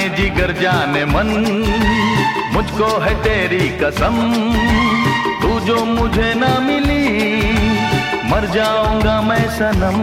जिगर जाने मन, मुझको है तेरी कसम, तू जो मुझे ना मिली मर जाऊंगा मैं सनम।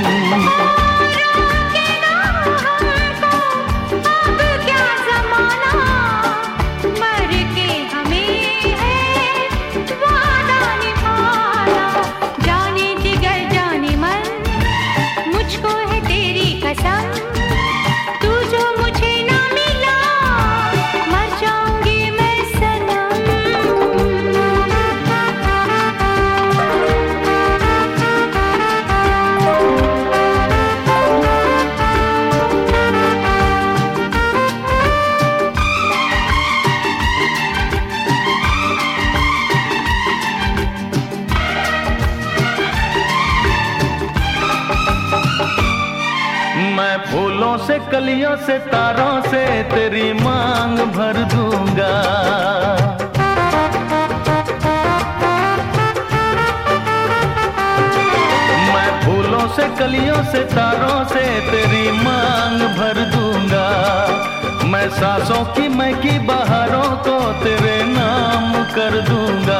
मैं फूलों से कलियों से तारों से तेरी मांग भर दूंगा। मैं फूलों से कलियों से तारों से तेरी मांग भर दूंगा। मैं सांसों की महकी बहारों को तेरे नाम कर दूंगा।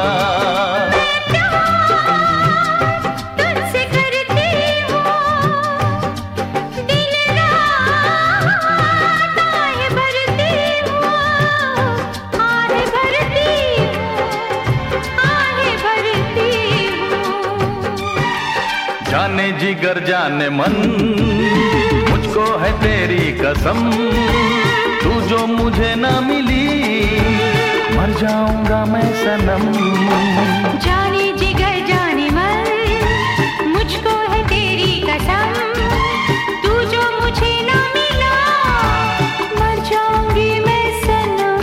जाने जिगर जाने मन, मुझको है तेरी कसम, तू जो मुझे ना मिली मर जाऊंगा मैं सनम। जाने जिगर जाने मन, मुझको है तेरी कसम, तू जो मुझे ना मिला मर जाऊंगी मैं सनम।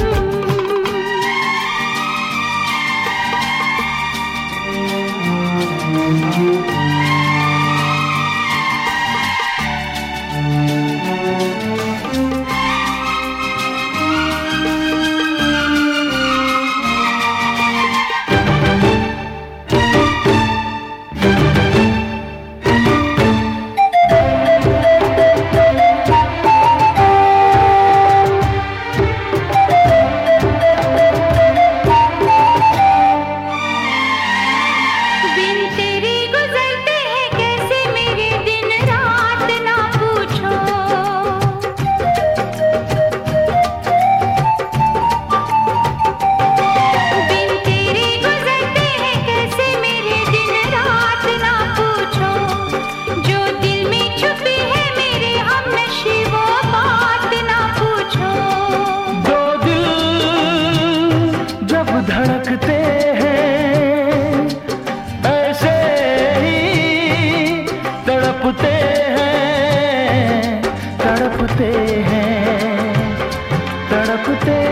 धड़कते हैं ऐसे ही तड़पते हैं, तड़पते हैं, तड़पते